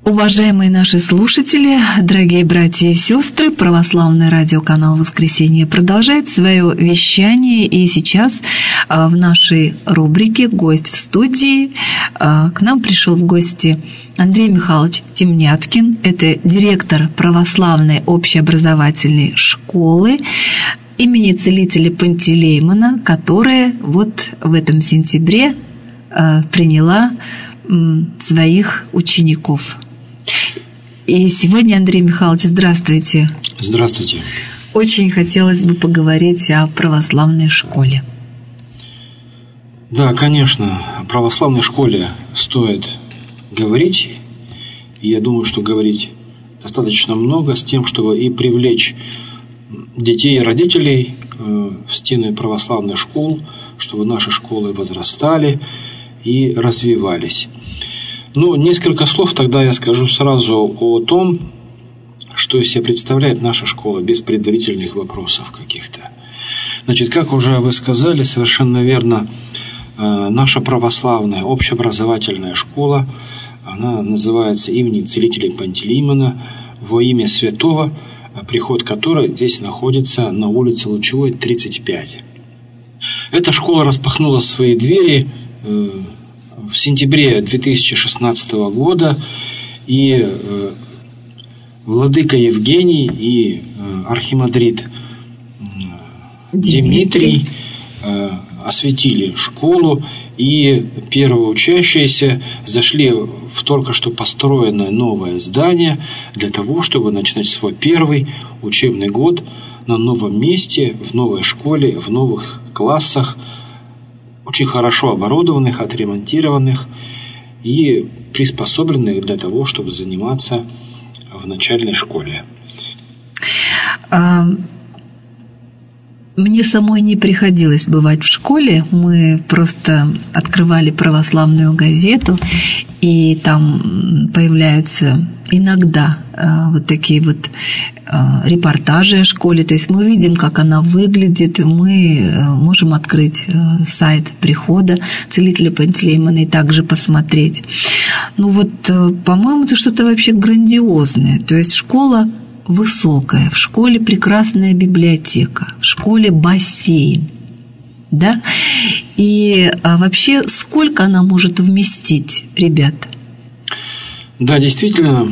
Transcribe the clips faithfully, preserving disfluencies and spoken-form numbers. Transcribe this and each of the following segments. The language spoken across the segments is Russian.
Уважаемые наши слушатели, дорогие братья и сестры, православный радиоканал «Воскресенье» продолжает свое вещание. И сейчас в нашей рубрике «Гость в студии» к нам пришел в гости Андрей Михайлович Темняткин. Это директор православной общеобразовательной школы имени целителя Пантелеймона, которая вот в этом сентябре приняла своих учеников. И сегодня, Андрей Михайлович, здравствуйте. Здравствуйте. Очень хотелось бы поговорить о православной школе. Да, конечно, о православной школе стоит говорить. И я думаю, что говорить достаточно много с тем, чтобы и привлечь детей и родителей в стены православных школ, чтобы наши школы возрастали и развивались. Ну, несколько слов тогда я скажу сразу о том, что из себя представляет наша школа, без предварительных вопросов каких-то. Значит, как уже вы сказали, совершенно верно, наша православная общеобразовательная школа, она называется именем целителя Пантелеймона во имя святого, приход которой здесь находится на улице Лучевой, тридцать пять. Эта школа распахнула свои двери в сентябре две тысячи шестнадцатого года, и владыка Евгений и архимандрит Дмитрий осветили школу, и первые учащиеся зашли в только что построенное новое здание для того, чтобы начинать свой первый учебный год на новом месте, в новой школе, в новых классах, очень хорошо оборудованных, отремонтированных и приспособленных для того, чтобы заниматься в начальной школе. Мне самой не приходилось бывать в школе. Мы просто открывали православную газету, и там появляются иногда вот такие вот репортажи о школе. То есть мы видим, как она выглядит, мы можем открыть сайт прихода целителя Пантелеймона и также посмотреть. Ну вот, по-моему, это что-то вообще грандиозное. То есть школа высокая, в школе прекрасная библиотека, в школе бассейн, да? И а вообще, сколько она может вместить, ребят? Да, действительно,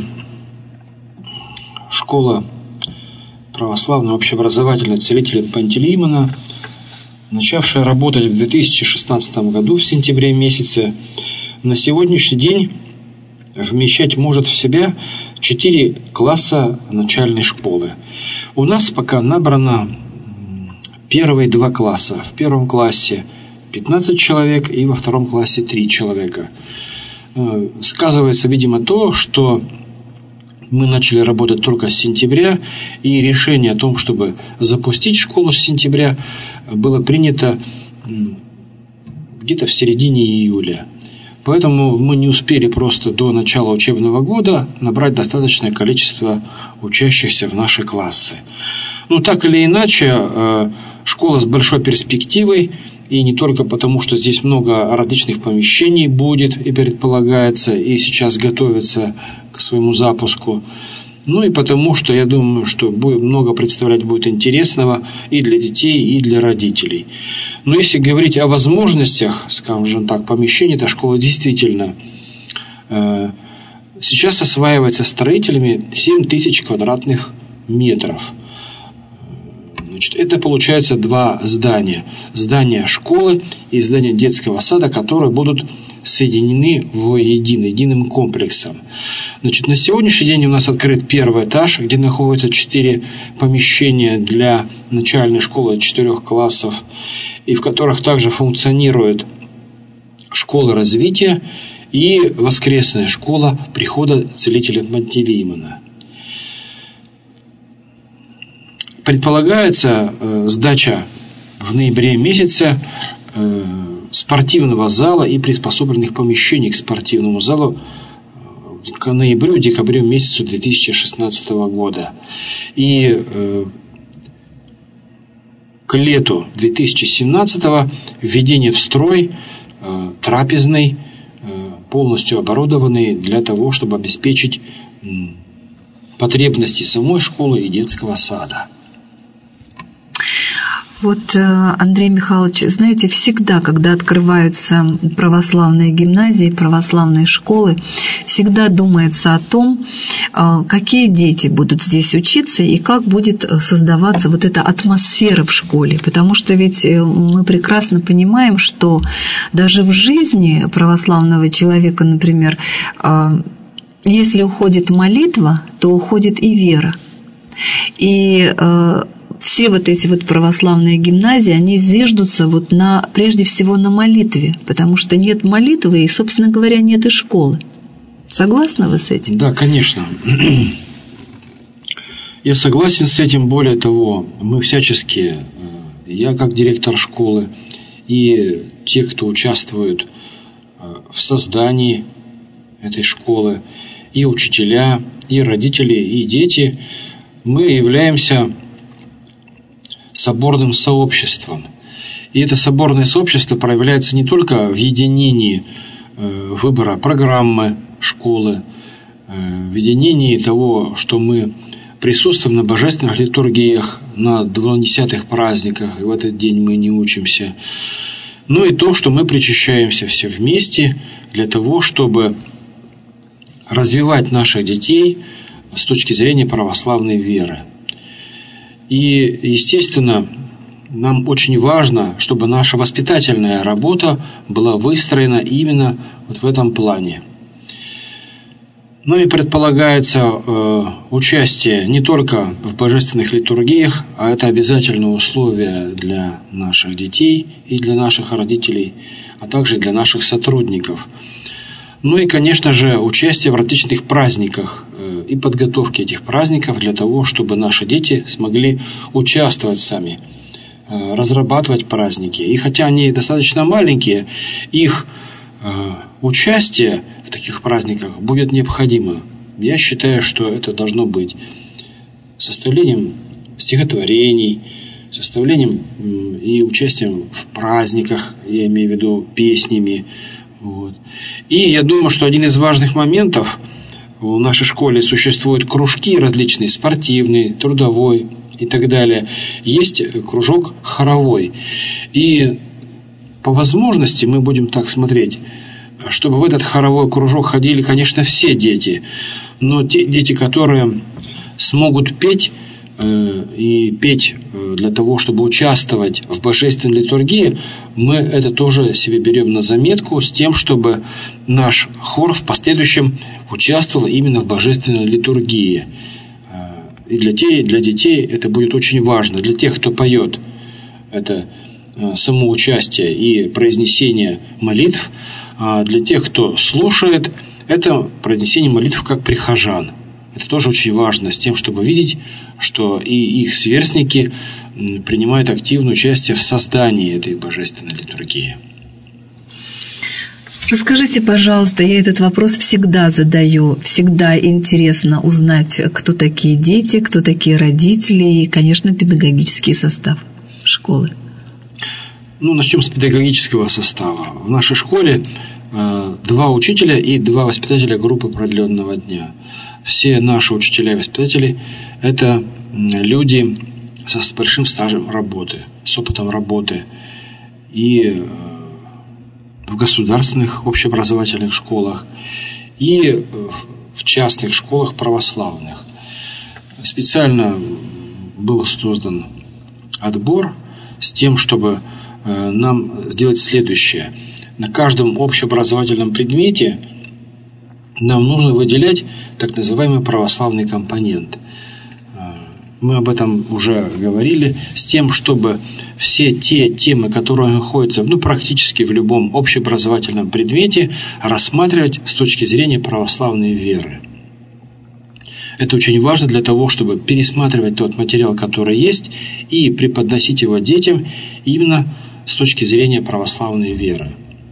школа православная общеобразовательная целителя Пантелеймона, начавшая работать в две тысячи шестнадцатом году в сентябре месяце, на сегодняшний день вмещать может в себя четыре класса начальной школы. У нас пока набрано первые два класса. В первом классе пятнадцать человек и во втором классе три человека. Сказывается, видимо, то, что мы начали работать только с сентября, и решение о том, чтобы запустить школу с сентября, было принято где-то в середине июля. Поэтому мы не успели просто до начала учебного года набрать достаточное количество учащихся в наши классы. Ну, так или иначе, школа с большой перспективой, и не только потому, что здесь много различных помещений будет и предполагается, и сейчас готовится к своему запуску, ну и потому, что я думаю, что будет много представлять будет интересного и для детей, и для родителей. Но если говорить о возможностях, скажем так, помещений, эта школа действительно э, сейчас осваивается строителями семь тысяч квадратных метров. Значит, это получается два здания. Здание школы и здание детского сада, которые будут соединены в единый, единым комплексом. Значит, на сегодняшний день у нас открыт первый этаж, где находятся четыре помещения для начальной школы четырех классов, и в которых также функционирует школа развития и воскресная школа прихода целителя Пантелеймона. Предполагается э, сдача в ноябре месяце э, спортивного зала и приспособленных помещений к спортивному залу к ноябрю-декабрю месяцу две тысячи шестнадцатого года. И э, к лету две тысячи семнадцатого введение в строй э, трапезной, э, полностью оборудованы для того, чтобы обеспечить потребности самой школы и детского сада. Вот, Андрей Михайлович, знаете, всегда, когда открываются православные гимназии, православные школы, всегда думается о том, какие дети будут здесь учиться и как будет создаваться вот эта атмосфера в школе. Потому что ведь мы прекрасно понимаем, что даже в жизни православного человека, например, если уходит молитва, то уходит и вера. И все вот эти вот православные гимназии, они зиждутся вот на, прежде всего на молитве, потому что нет молитвы и, собственно говоря, нет и школы. Согласны вы с этим? Да, конечно. Я согласен с этим. Более того, мы всячески, я как директор школы и те, кто участвуют в создании этой школы, и учителя, и родители, и дети, мы являемся соборным сообществом. И это соборное сообщество проявляется не только в единении выбора программы школы, в единении того, что мы присутствуем на божественных литургиях, на двунадесятых праздниках, и в этот день мы не учимся, но и то, что мы причащаемся все вместе для того, чтобы развивать наших детей с точки зрения православной веры. И, естественно, нам очень важно, чтобы наша воспитательная работа была выстроена именно вот в этом плане. Ну и предполагается э, участие не только в божественных литургиях, а это обязательное условие для наших детей и для наших родителей, а также для наших сотрудников. Ну и, конечно же, участие в различных праздниках и подготовке этих праздников для того, чтобы наши дети смогли участвовать сами, разрабатывать праздники. И хотя они достаточно маленькие, их участие в таких праздниках будет необходимо. Я считаю, что это должно быть составлением стихотворений, составлением и участием в праздниках, я имею в виду песнями. Вот. И я думаю, что один из важных моментов: в нашей школе существуют кружки различные, спортивный, трудовой и так далее. Есть кружок хоровой. И по возможности мы будем так смотреть, чтобы в этот хоровой кружок ходили, конечно, все дети, но те дети, которые смогут петь, и петь для того, чтобы участвовать в божественной литургии, мы это тоже себе берем на заметку с тем, чтобы наш хор в последующем участвовал именно в божественной литургии. И для детей, для детей это будет очень важно. Для тех, кто поет, это само участие и произнесение молитв. А для тех, кто слушает, это произнесение молитв как прихожан. Это тоже очень важно, с тем, чтобы видеть, что и их сверстники принимают активное участие в создании этой божественной литургии. Расскажите, пожалуйста, я этот вопрос всегда задаю, всегда интересно узнать, кто такие дети, кто такие родители и, конечно, педагогический состав школы. Ну, начнем с педагогического состава. В нашей школе э, два учителя и два воспитателя группы продленного дня. Все наши учителя и воспитатели – это люди с большим стажем работы, с опытом работы и в государственных общеобразовательных школах, и в частных школах православных. Специально был создан отбор с тем, чтобы нам сделать следующее. На каждом общеобразовательном предмете нам нужно выделять так называемый православный компонент. Мы об этом уже говорили, с тем, чтобы все те темы, которые находятся ну, практически в любом общеобразовательном предмете, рассматривать с точки зрения православной веры. Это очень важно для того, чтобы пересматривать тот материал, который есть, и преподносить его детям именно с точки зрения православной веры.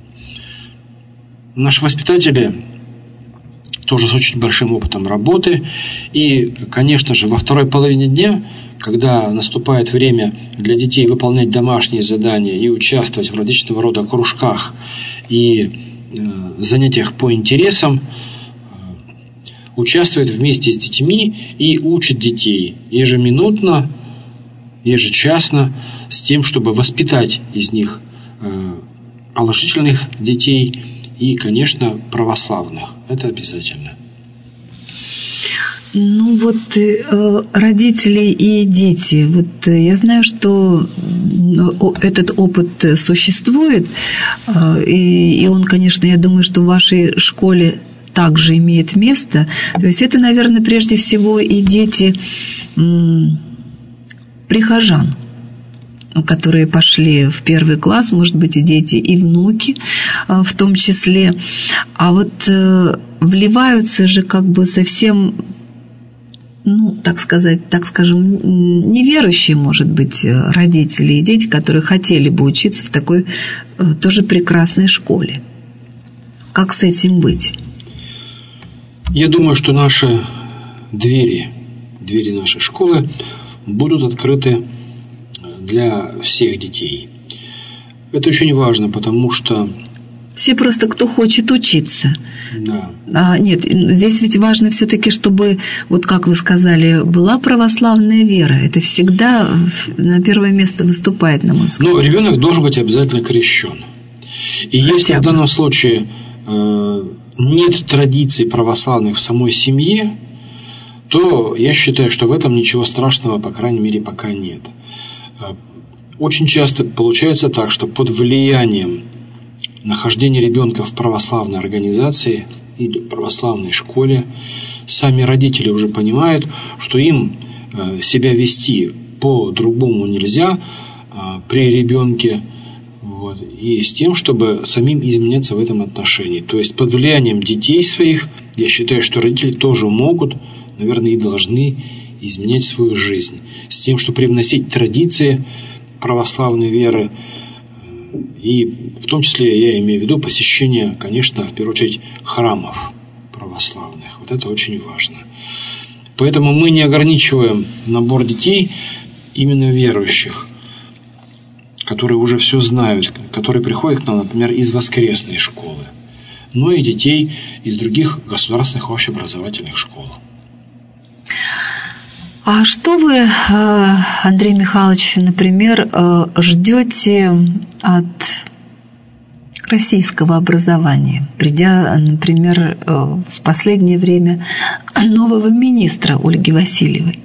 Наши воспитатели тоже с очень большим опытом работы. И, конечно же, во второй половине дня, когда наступает время для детей выполнять домашние задания и участвовать в различного рода кружках и занятиях по интересам, участвует вместе с детьми и учит детей ежеминутно, ежечасно, с тем, чтобы воспитать из них положительных детей и, конечно, православных. Это обязательно. Ну вот родители и дети. Вот я знаю, что этот опыт существует, и он, конечно, я думаю, что в вашей школе также имеет место. То есть это, наверное, прежде всего и дети прихожан, которые пошли в первый класс, может быть, и дети, и внуки в том числе. А вот вливаются же как бы совсем, ну, так сказать, так скажем, неверующие, может быть, родители и дети, которые хотели бы учиться в такой тоже прекрасной школе. Как с этим быть? Я думаю, что наши двери, двери нашей школы будут открыты для всех детей. Это очень важно, потому что... Все просто, кто хочет учиться. Да. А, нет, здесь ведь важно все-таки, чтобы, вот как вы сказали, была православная вера. Это всегда на первое место выступает, на мой взгляд. Ну, ребенок должен быть обязательно крещен. И Хотя если бы. в данном случае э, нет традиций православных в самой семье, то я считаю, что в этом ничего страшного, по крайней мере, пока нет. Очень часто получается так, что под влиянием нахождения ребенка в православной организации или православной школе сами родители уже понимают, что им себя вести по-другому нельзя при ребенке, вот, и с тем, чтобы самим изменяться в этом отношении. То есть под влиянием детей своих, я считаю, что родители тоже могут, наверное, и должны изменять свою жизнь с тем, чтобы привносить традиции православной веры, и в том числе я имею в виду посещение, конечно, в первую очередь храмов православных. Вот это очень важно. Поэтому мы не ограничиваем набор детей именно верующих, которые уже все знают, которые приходят к нам, например, из воскресной школы, но и детей из других государственных общеобразовательных школ. А что вы, Андрей Михайлович, например, ждете от российского образования, придя, например, в последнее время нового министра Ольги Васильевой?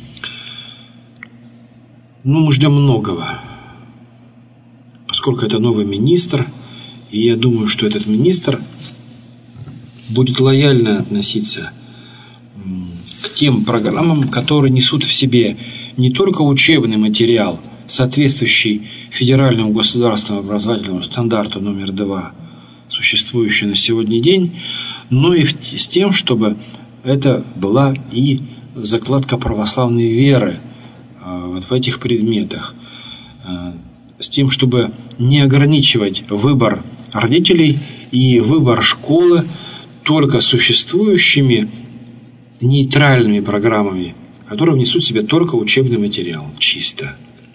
Ну, мы ждем многого, поскольку это новый министр, и я думаю, что этот министр будет лояльно относиться к тем программам, которые несут в себе не только учебный материал, соответствующий федеральному государственному образовательному стандарту номер два, существующий на сегодня день, но и с тем, чтобы это была и закладка православной веры вот в этих предметах, с тем, чтобы не ограничивать выбор родителей и выбор школы только существующими нейтральными программами, которые внесут в себя только учебный материал, чисто.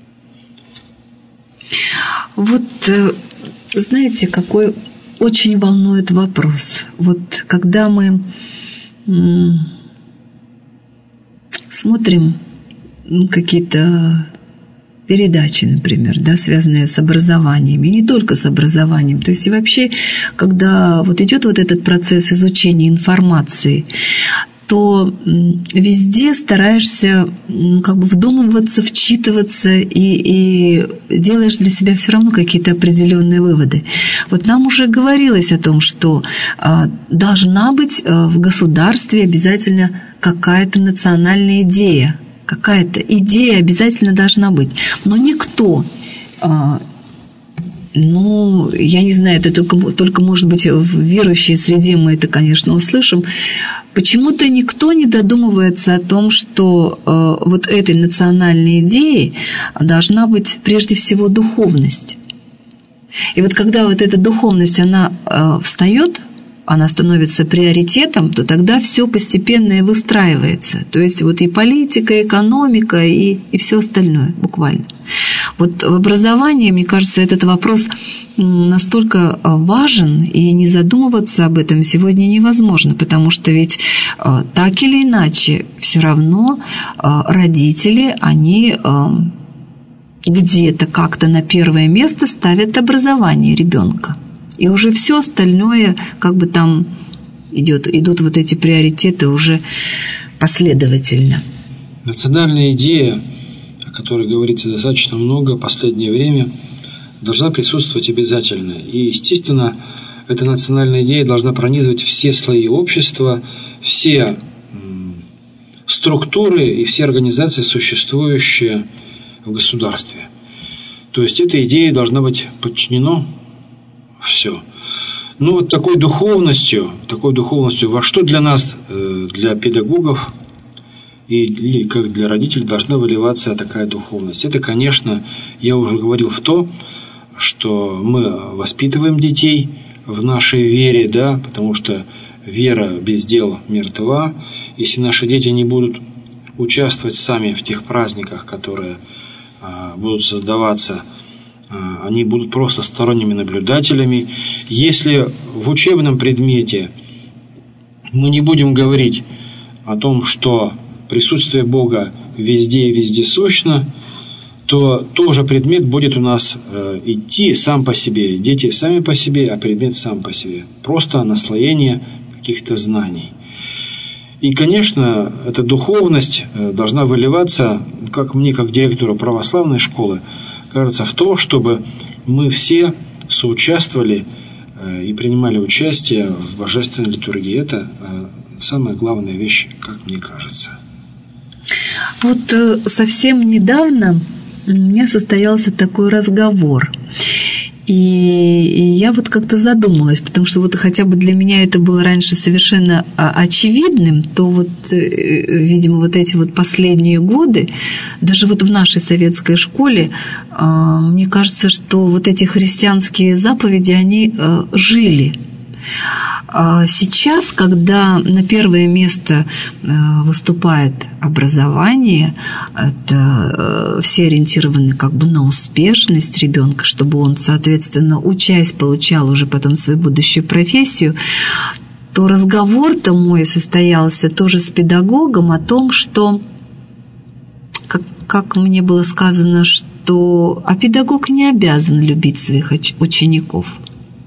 Вот, знаете, какой очень волнует вопрос. Вот когда мы смотрим какие-то передачи, например, да, связанные с образованием, и не только с образованием. То есть и вообще, когда вот идет вот этот процесс изучения информации, то везде стараешься как бы вдумываться, вчитываться и, и делаешь для себя все равно какие-то определенные выводы. Вот нам уже говорилось о том, что а, должна быть а, в государстве обязательно какая-то национальная идея. Какая-то идея обязательно должна быть. Но никто... А, Ну, я не знаю, это только, только, может быть, в верующей среде мы это, конечно, услышим. Почему-то никто не додумывается о том, что э, вот этой национальной идеей должна быть прежде всего духовность. И вот когда вот эта духовность, она э, встает она становится приоритетом, то тогда все постепенно и выстраивается. То есть вот и политика, и экономика, и, и все остальное буквально. Вот в образовании, мне кажется, этот вопрос настолько важен, и не задумываться об этом сегодня невозможно, потому что ведь так или иначе все равно родители, они где-то как-то на первое место ставят образование ребенка. И уже все остальное, как бы там идет, идут вот эти приоритеты уже последовательно. Национальная идея, о которой говорится достаточно много в последнее время, должна присутствовать обязательно. И, естественно, эта национальная идея должна пронизывать все слои общества, все структуры и все организации, существующие в государстве. То есть этой идее должна быть подчинено все. Ну вот такой духовностью, такой духовностью, во что для нас, для педагогов и или как для родителей должна выливаться такая духовность? Это, конечно, я уже говорил в то, что мы воспитываем детей в нашей вере, да, потому что вера без дел мертва. Если наши дети не будут участвовать сами в тех праздниках, которые а, будут создаваться, а, они будут просто сторонними наблюдателями. Если в учебном предмете мы не будем говорить о том, что присутствие Бога везде и вездесущно, то тоже предмет будет у нас э, идти сам по себе. Дети сами по себе, а предмет сам по себе. Просто наслоение каких-то знаний. И, конечно, эта духовность э, должна выливаться, как мне, как директору православной школы, кажется, в то, чтобы мы все соучаствовали э, и принимали участие в божественной литургии. Это э, самая главная вещь, как мне кажется. Вот э, совсем недавно у меня состоялся такой разговор. И, и я вот как-то задумалась, потому что вот хотя бы для меня это было раньше совершенно очевидным, то вот, видимо, вот эти вот последние годы, даже вот в нашей советской школе, мне кажется, что вот эти христианские заповеди, они жили. Сейчас, когда на первое место выступает образование, это все ориентированы как бы на успешность ребенка, чтобы он, соответственно, учась, получал уже потом свою будущую профессию, то разговор-то мой состоялся тоже с педагогом о том, что, как, как мне было сказано, что а педагог не обязан любить своих учеников.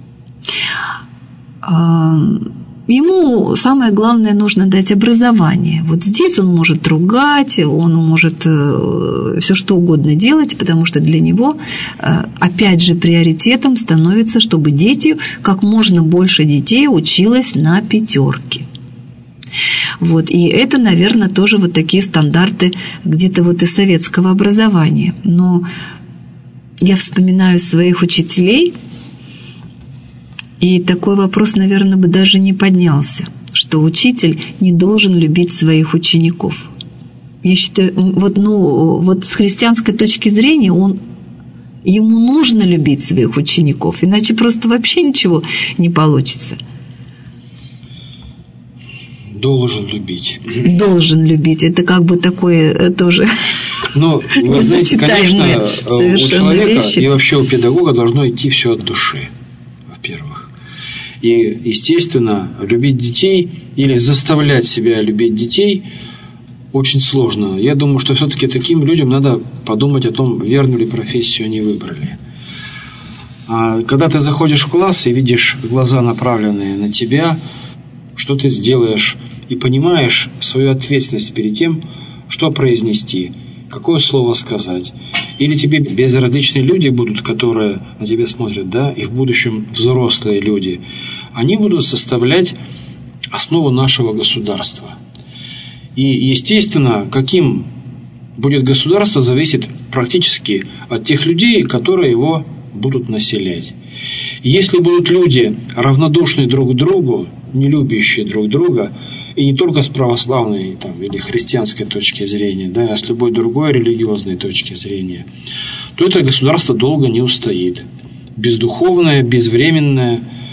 Ему самое главное нужно дать образование. Вот здесь он может ругать, он может все что угодно делать, потому что для него, опять же, приоритетом становится, чтобы дети, как можно больше детей училось на пятерке. Вот. И это, наверное, тоже вот такие стандарты где-то вот из советского образования. Но я вспоминаю своих учителей, и такой вопрос, наверное, бы даже не поднялся, что учитель не должен любить своих учеников. Я считаю, вот, ну, вот с христианской точки зрения он, ему нужно любить своих учеников, иначе просто вообще ничего не получится. Должен любить. Должен любить. Это как бы такое тоже... Но, вы знаете, конечно, у человека вещи. И вообще у педагога должно идти все от души, во-первых. И, естественно, любить детей или заставлять себя любить детей очень сложно. Я думаю, что все-таки таким людям надо подумать о том, верную ли профессию они выбрали. А когда ты заходишь в класс и видишь глаза, направленные на тебя, что ты сделаешь, и понимаешь свою ответственность перед тем, что произнести, какое слово сказать. Или тебе безразличные люди будут, которые на тебя смотрят, да, и в будущем взрослые люди, они будут составлять основу нашего государства. И, естественно, каким будет государство, зависит практически от тех людей, которые его будут населять. Если будут люди равнодушные друг к другу, не любящие друг друга, и не только с православной там, или христианской точки зрения, да, а с любой другой религиозной точки зрения, то это государство долго не устоит. Бездуховное, безвременное,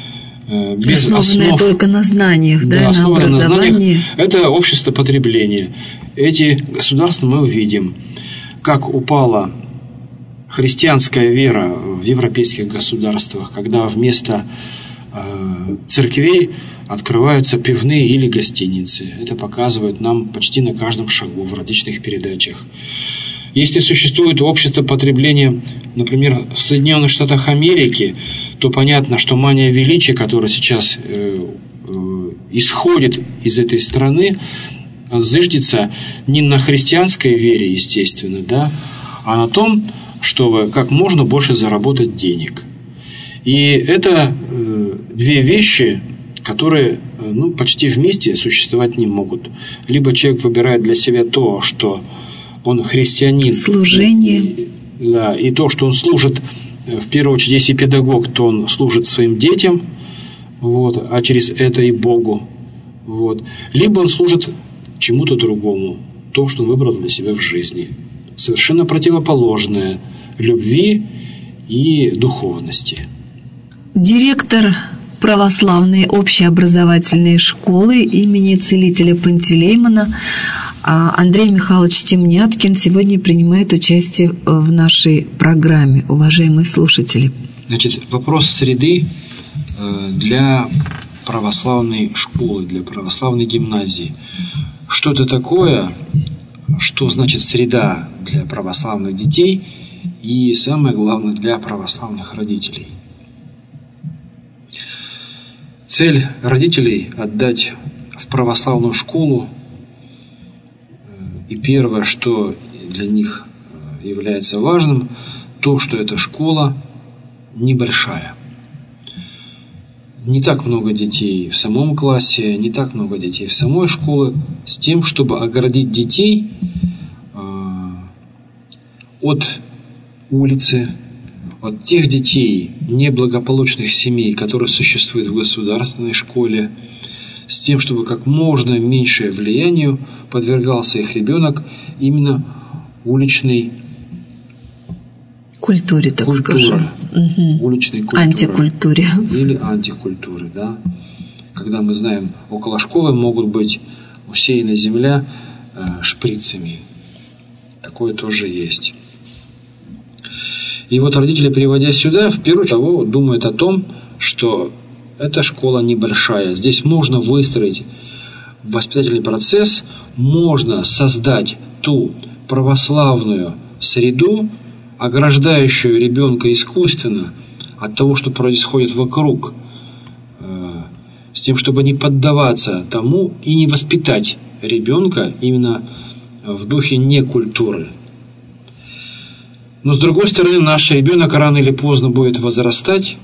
без основанное основ, только на знаниях, да, да, на образовании. На знаниях, это общество потребления. Эти государства мы увидим, как упала христианская вера в европейских государствах, когда вместо э, церквей открываются пивные или гостиницы. Это показывают нам почти на каждом шагу в различных передачах. Если существует общество потребления, например, в Соединенных Штатах Америки, то понятно, что мания величия, которая сейчас э, э, исходит из этой страны, зыждется не на христианской вере, естественно, да, а на том, чтобы как можно больше заработать денег. И это э, две вещи, которые э, ну, почти вместе существовать не могут. Либо человек выбирает для себя то, что он христианин. Служение. И, да, и то, что он служит, в первую очередь, если педагог, то он служит своим детям, вот, а через это и Богу. Вот. Либо он служит чему-то другому, то, что он выбрал для себя в жизни. Совершенно противоположное любви и духовности. Директор православной общеобразовательной школы имени целителя Пантелеймона Андрей Михайлович Темняткин сегодня принимает участие в нашей программе, уважаемые слушатели. Значит, вопрос среды для православной школы, для православной гимназии. Что это такое, что значит среда для православных детей и, самое главное, для православных родителей. Цель родителей – отдать в православную школу. И первое, что для них является важным, то, что эта школа небольшая. Не так много детей в самом классе, не так много детей в самой школе, с тем, чтобы оградить детей от улицы, от тех детей неблагополучных семей, которые существуют в государственной школе, с тем, чтобы как можно меньшее влиянию подвергался их ребенок именно уличной культуре, так культуре, скажем. Угу. Уличной культуре. Антикультуре. Или антикультуре, да. Когда мы знаем, около школы могут быть усеяна земля э, шприцами. Такое тоже есть. И вот родители, приводя сюда, в первую очередь думают о том, что эта школа небольшая. Здесь можно выстроить воспитательный процесс, можно создать ту православную среду, ограждающую ребенка искусственно от того, что происходит вокруг, с тем, чтобы не поддаваться тому и не воспитать ребенка именно в духе некультуры. Но с другой стороны, наш ребенок рано или поздно будет возрастать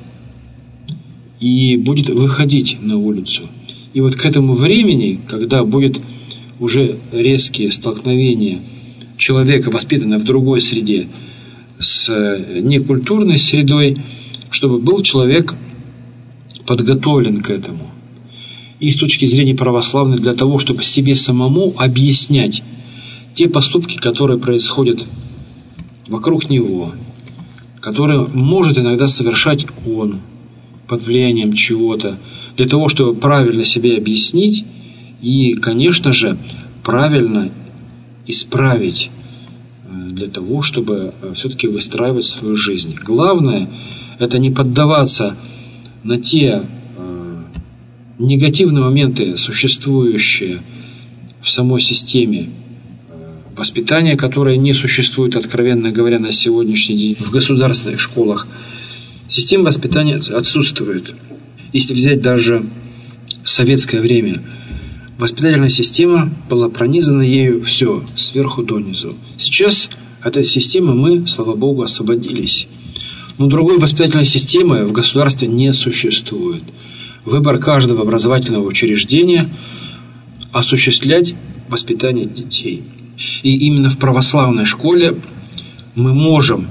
и будет выходить на улицу. И вот к этому времени, когда будет уже резкие столкновения человека, воспитанного в другой среде, с некультурной средой, чтобы был человек подготовлен к этому. И с точки зрения православной, для того, чтобы себе самому объяснять те поступки, которые происходят вокруг него, которые может иногда совершать он под влиянием чего-то, для того, чтобы правильно себе объяснить и, конечно же, правильно исправить, для того, чтобы все-таки выстраивать свою жизнь. Главное – это не поддаваться на те э, негативные моменты, существующие в самой системе э, воспитания, которые не существуют, откровенно говоря, на сегодняшний день в государственных школах. Система воспитания отсутствует. Если взять даже советское время, воспитательная система была пронизана ею все, сверху донизу. Сейчас от этой системы мы, слава Богу, освободились. Но другой воспитательной системы в государстве не существует. Выбор каждого образовательного учреждения – осуществлять воспитание детей. И именно в православной школе мы можем,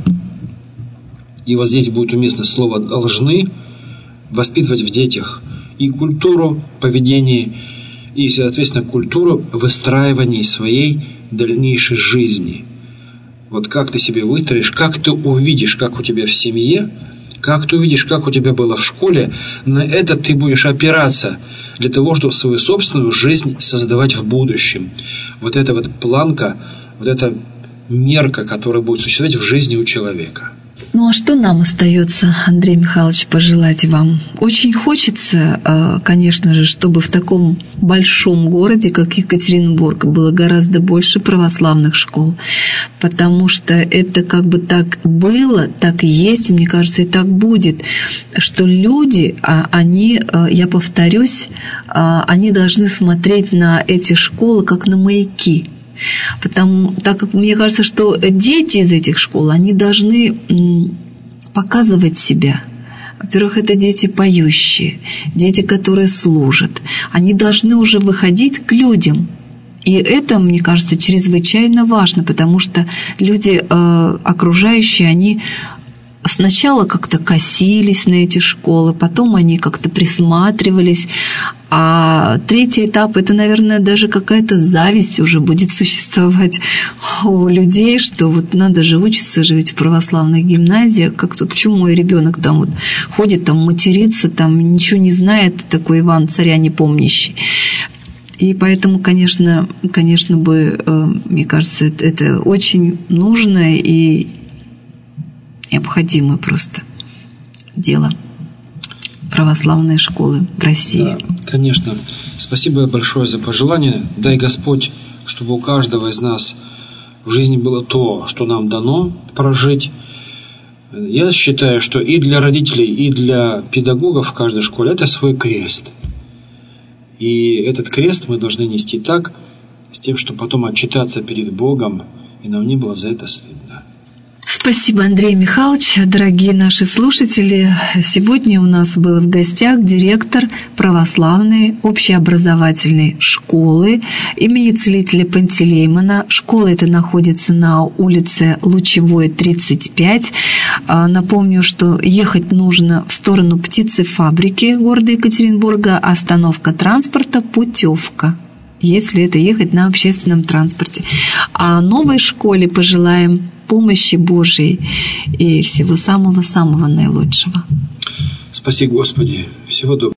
и вот здесь будет уместно слово «должны», воспитывать в детях и культуру поведения, и, соответственно, культуру выстраивания своей дальнейшей жизни. Вот как ты себе выстроишь, как ты увидишь, как у тебя в семье Как ты увидишь, как у тебя было в школе, на это ты будешь опираться для того, чтобы свою собственную жизнь создавать в будущем. Вот эта вот планка, вот эта мерка, которая будет существовать в жизни у человека. Ну а что нам остается, Андрей Михайлович, пожелать вам? Очень хочется, конечно же, чтобы в таком большом городе, как Екатеринбург, было гораздо больше православных школ, потому что это как бы так было, так и есть, и мне кажется, и так будет, что люди, они, я повторюсь, они должны смотреть на эти школы как на маяки. Потому, так как мне кажется, что дети из этих школ, они должны показывать себя. Во-первых, это дети поющие, дети, которые служат. Они должны уже выходить к людям. И это, мне кажется, чрезвычайно важно, потому что люди э, окружающие, они сначала как-то косились на эти школы, потом они как-то присматривались. А третий этап – это, наверное, даже какая-то зависть уже будет существовать у людей, что вот надо же учиться же ведь в православных гимназиях. Как-то почему мой ребенок там вот ходит, там матерится, там ничего не знает, такой Иван, царя не помнящий. И поэтому, конечно, конечно бы, мне кажется, это, это очень нужное и необходимое просто дело. Православные школы в России. Да, конечно. Спасибо большое за пожелание. Дай Господь, чтобы у каждого из нас в жизни было то, что нам дано прожить. Я считаю, что и для родителей, и для педагогов в каждой школе это свой крест. И этот крест мы должны нести так, с тем, чтобы потом отчитаться перед Богом, и нам не было за это стыдно. Спасибо, Андрей Михайлович. Дорогие наши слушатели, сегодня у нас был в гостях директор православной общеобразовательной школы имени целителя Пантелеймона. Школа эта находится на улице Лучевой, тридцать пять. Напомню, что ехать нужно в сторону птицефабрики города Екатеринбурга, остановка транспорта «Путевка», если это ехать на общественном транспорте. А новой школе пожелаем помощи Божией и всего самого-самого наилучшего. Спаси Господи. Всего доброго.